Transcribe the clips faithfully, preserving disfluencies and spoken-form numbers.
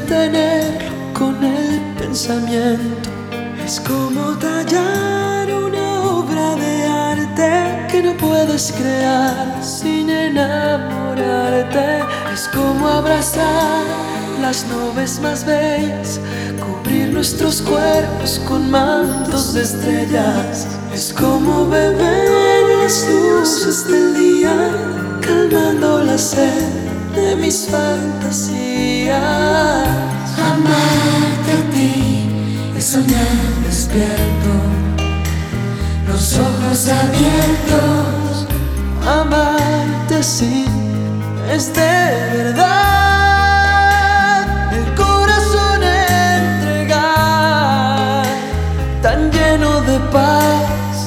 detenerlo con el pensamiento. Es como tallar una obra de arte que no puedes crear sin enamorarte. Es como abrazar las nubes más bellas, cubrir nuestros cuerpos con mantos de estrellas. Es como beber las luces del día, calmando la sed de mis fantasías. Amarte a ti es soñar despierto, los ojos abiertos. Amarte así es de verdad, el corazón entregar, tan lleno de paz.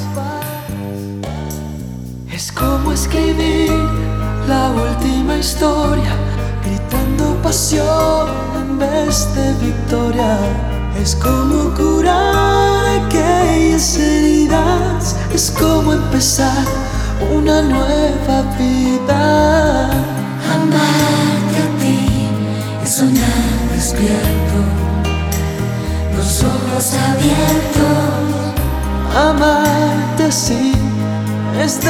Es como escribir la última historia, gritando pasión en vez de victoria. Es como curar aquellas heridas, es como empezar una nueva vida. Amarte a ti es soñar despierto, los ojos abiertos. Amarte así es de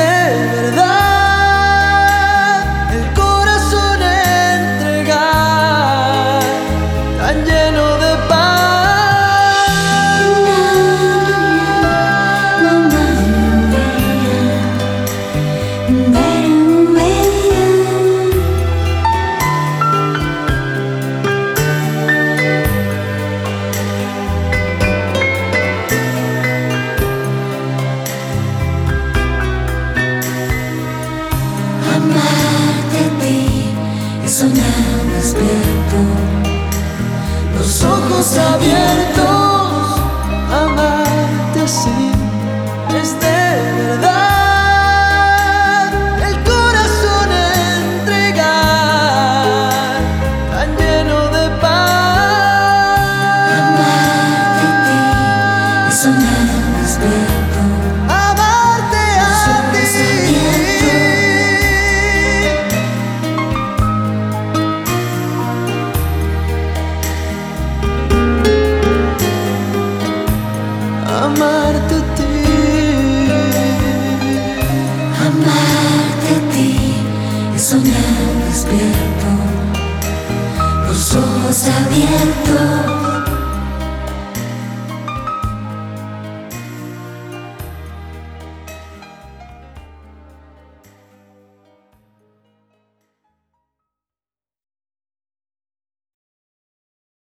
verdad, el corazón entregar, tan lleno de paz. Amarte a ti es soñar despierto, Los ojos abiertos, amarte así es de verdad, el corazón entregar, tan lleno de paz. amarte a ti es soñar despierto, Amarte a los ojos ti. Amarte a ti. Amarte a ti es soñar despierto, los ojos abiertos.